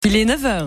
Il est 9h.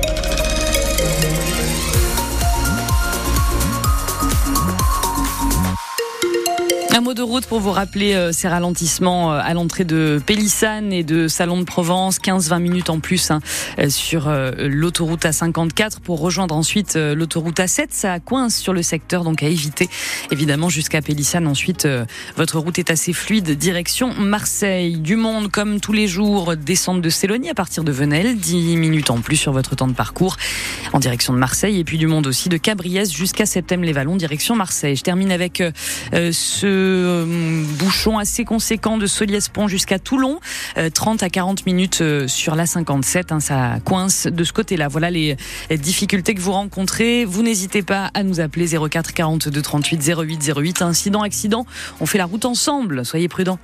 Un mot de route pour vous rappeler ces ralentissements à l'entrée de Pélissane et de Salon de Provence, 15-20 minutes en plus sur l'autoroute A54 pour rejoindre ensuite l'autoroute A7. Ça coince sur le secteur, donc à éviter évidemment jusqu'à Pélissane. Ensuite, votre route est assez fluide, direction Marseille. Du monde comme tous les jours, descente de Sélonie à partir de Venelle, 10 minutes en plus sur votre temps de parcours en direction de Marseille. Et puis du monde aussi de Cabriès jusqu'à Septème-les-Vallons, direction Marseille. Je termine avec ce bouchon assez conséquent de Soliès-Pont jusqu'à Toulon, 30 à 40 minutes sur la 57, ça coince de ce côté-là. Voilà les difficultés que vous rencontrez. Vous n'hésitez pas à nous appeler 04 42 38 08 08. Accident, on fait la route ensemble, soyez prudents.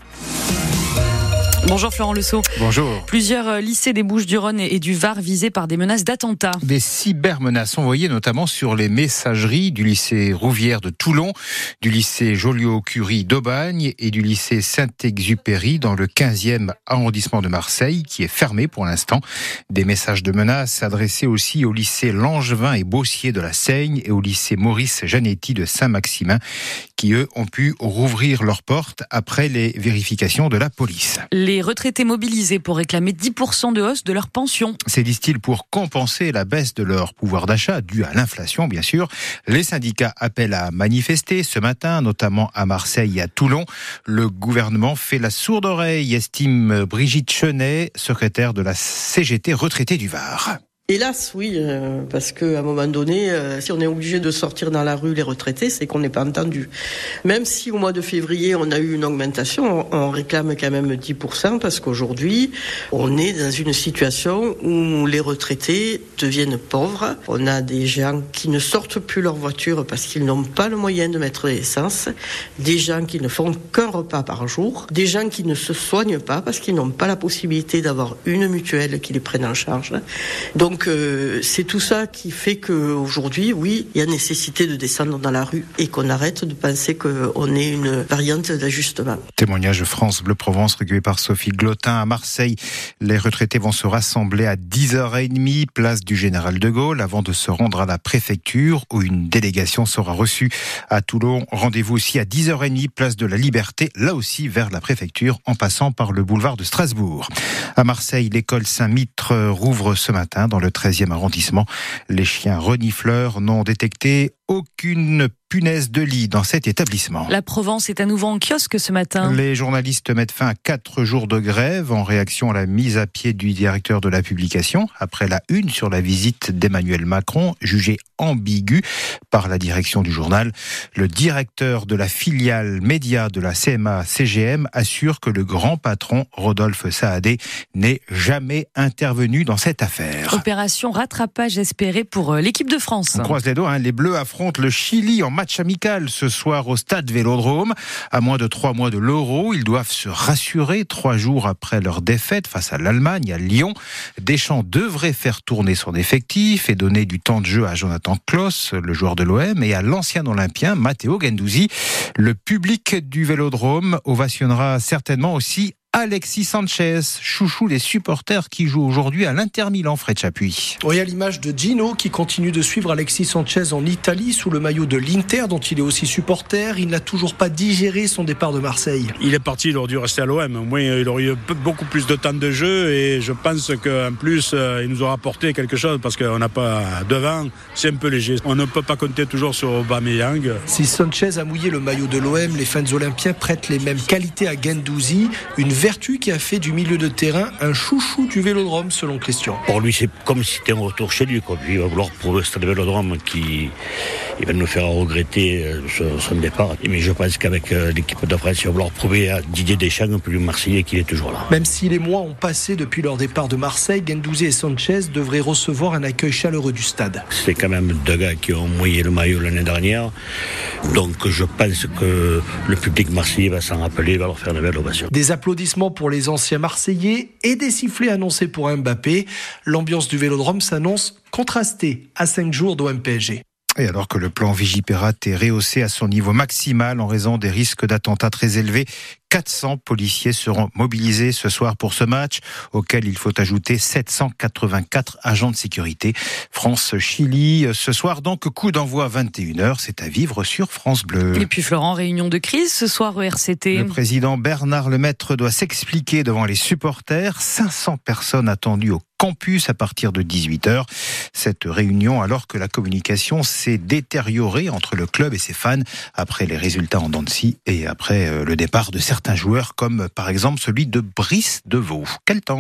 Bonjour Florent Lesault. Bonjour. Plusieurs lycées des Bouches-du-Rhône et du Var visés par des menaces d'attentats. Des cybermenaces envoyées notamment sur les messageries du lycée Rouvière de Toulon, du lycée Joliot-Curie d'Aubagne et du lycée Saint-Exupéry dans le 15e arrondissement de Marseille, qui est fermé pour l'instant. Des messages de menaces adressés aussi au lycée Langevin et Bossier de la Seigne et au lycée Maurice Janetti de Saint-Maximin, qui eux ont pu rouvrir leurs portes après les vérifications de la police. Les retraités mobilisés pour réclamer 10% de hausse de leur pension. C'est, disent-ils, pour compenser la baisse de leur pouvoir d'achat due à l'inflation, bien sûr. Les syndicats appellent à manifester ce matin, notamment à Marseille et à Toulon. Le gouvernement fait la sourde oreille, estime Brigitte Chenet, secrétaire de la CGT retraitée du Var. Hélas, oui, parce qu'à un moment donné, si on est obligé de sortir dans la rue les retraités, c'est qu'on n'est pas entendu. Même si au mois de février, on a eu une augmentation, on réclame quand même 10%, parce qu'aujourd'hui, on est dans une situation où les retraités deviennent pauvres. On a des gens qui ne sortent plus leur voiture parce qu'ils n'ont pas le moyen de mettre l'essence, des gens qui ne font qu'un repas par jour, des gens qui ne se soignent pas parce qu'ils n'ont pas la possibilité d'avoir une mutuelle qui les prenne en charge. Donc c'est tout ça qui fait qu'aujourd'hui, oui, il y a nécessité de descendre dans la rue et qu'on arrête de penser qu'on est une variante d'ajustement. Témoignage de France Bleu Provence recueilli par Sophie Glotin à Marseille. Les retraités vont se rassembler à 10h30, place du Général de Gaulle, avant de se rendre à la préfecture où une délégation sera reçue. À Toulon, rendez-vous aussi à 10h30, place de la Liberté, là aussi vers la préfecture, en passant par le boulevard de Strasbourg. À Marseille, l'école Saint-Mitre rouvre ce matin dans le 13e arrondissement. Les chiens renifleurs n'ont détecté aucune punaise de lit dans cet établissement. La Provence est à nouveau en kiosque ce matin. Les journalistes mettent fin à 4 jours de grève en réaction à la mise à pied du directeur de la publication après la une sur la visite d'Emmanuel Macron, jugée ambiguë par la direction du journal. Le directeur de la filiale média de la CMA-CGM assure que le grand patron Rodolphe Saadé n'est jamais intervenu dans cette affaire. Opération rattrapage espérée pour l'équipe de France. On croise les doigts, les Bleus affrontent le Chili en match amical ce soir au stade Vélodrome. À moins de 3 mois de l'Euro, ils doivent se rassurer 3 jours après leur défaite face à l'Allemagne à Lyon. Deschamps devrait faire tourner son effectif et donner du temps de jeu à Jonathan Klaus, le joueur de l'OM, et à l'ancien Olympien Matteo Guendouzi. Le public du Vélodrome ovationnera certainement aussi Alexis Sanchez, chouchou des supporters qui joue aujourd'hui à l'Inter Milan, Fred Chapuis. Oui, à l'image de Gino qui continue de suivre Alexis Sanchez en Italie sous le maillot de l'Inter dont il est aussi supporter. Il n'a toujours pas digéré son départ de Marseille. Il est parti, il aurait dû rester à l'OM. Au moins, il aurait eu beaucoup plus de temps de jeu et je pense qu'en plus, il nous aura apporté quelque chose parce qu'on n'a pas devant. C'est un peu léger. On ne peut pas compter toujours sur Aubameyang. Si Sanchez a mouillé le maillot de l'OM, les fans olympiens prêtent les mêmes qualités à Guendouzi. Une vertu qui a fait du milieu de terrain un chouchou du Vélodrome selon Christian. Pour lui, c'est comme si c'était un retour chez lui. Il va vouloir prouver ce Vélodrome qui va nous faire regretter son départ. Mais je pense qu'avec l'équipe de France, il va vouloir prouver à Didier Deschamps, un peu plus marseillais, qu'il est toujours là. Même si les mois ont passé depuis leur départ de Marseille, Guendouzi et Sanchez devraient recevoir un accueil chaleureux du stade. C'est quand même 2 gars qui ont mouillé le maillot l'année dernière. Donc je pense que le public marseillais va s'en rappeler, va leur faire une belle ovation. Des applaudissements pour les anciens Marseillais et des sifflets annoncés pour Mbappé. L'ambiance du Vélodrome s'annonce contrastée à 5 jours d'OM PSG. Et alors que le plan Vigipirate est rehaussé à son niveau maximal en raison des risques d'attentats très élevés, 400 policiers seront mobilisés ce soir pour ce match, auquel il faut ajouter 784 agents de sécurité. France-Chili, ce soir donc, coup d'envoi à 21h, c'est à vivre sur France Bleu. Et puis Florent, réunion de crise ce soir au RCT. Le président Bernard Lemaître doit s'expliquer devant les supporters. 500 personnes attendues au campus à partir de 18h. Cette réunion alors que la communication s'est détériorée entre le club et ses fans après les résultats en dents de scie et après le départ de certains joueurs comme par exemple celui de Brice Deveau. Quel temps ?